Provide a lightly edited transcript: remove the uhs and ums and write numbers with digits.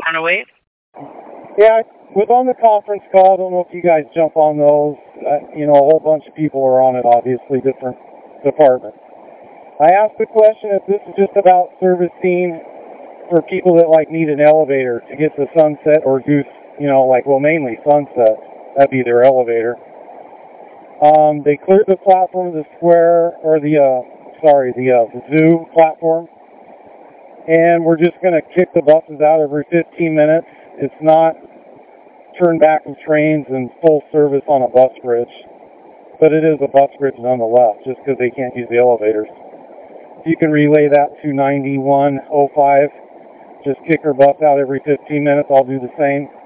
wait. Yeah, I was on the conference call. I don't know if you guys jump on those. You know, a whole bunch of people are on it, obviously, different departments. I asked the question if this is just about servicing for people that, like, need an elevator to get to Sunset or Goose, you know, like, well, mainly Sunset. That'd be their elevator. They cleared the platform of the square, or the zoo platform. And we're just going to kick the buses out every 15 minutes. It's not turn back of trains and full service on a bus bridge. But it is a bus bridge nonetheless, just because they can't use the elevators. If you can relay that to 9105, just kick our bus out every 15 minutes, I'll do the same.